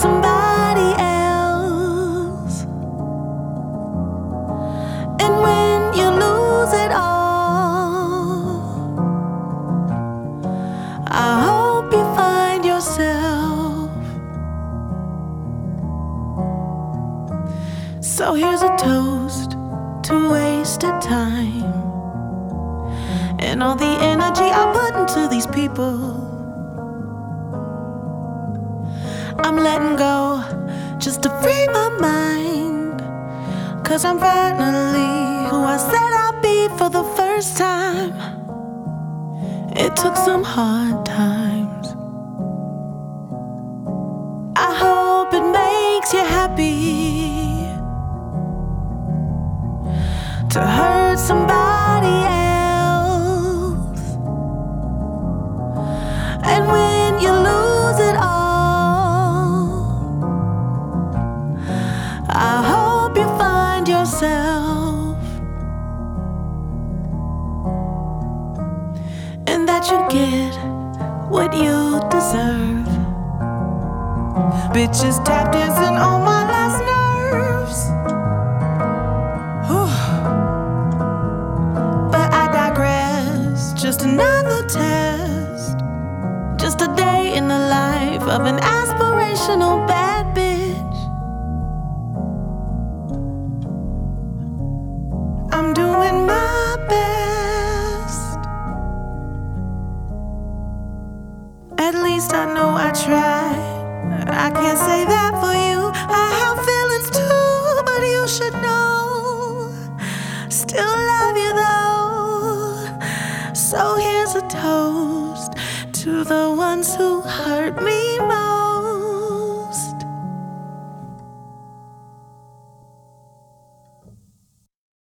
somebody else. And when you lose it all, I hope you find yourself. So here's a toast to wasted time and all the energy I put into these people. I'm letting go just to free my mind, 'cause I'm finally who I said I'd be for the first time. It took some hard times. I hope it makes you happy to hurt somebody else. And when you lose it all, I hope you find yourself, and that you get what you deserve. Bitches tap dancing on my last nerves. But I digress, just another test, just a day in the life of an aspirational bad bitch. I'm doing my best. At least I know I tried. I can't say that for you. I have feelings too, but you should know. Still love you though. So here's a toast to the ones who hurt me most.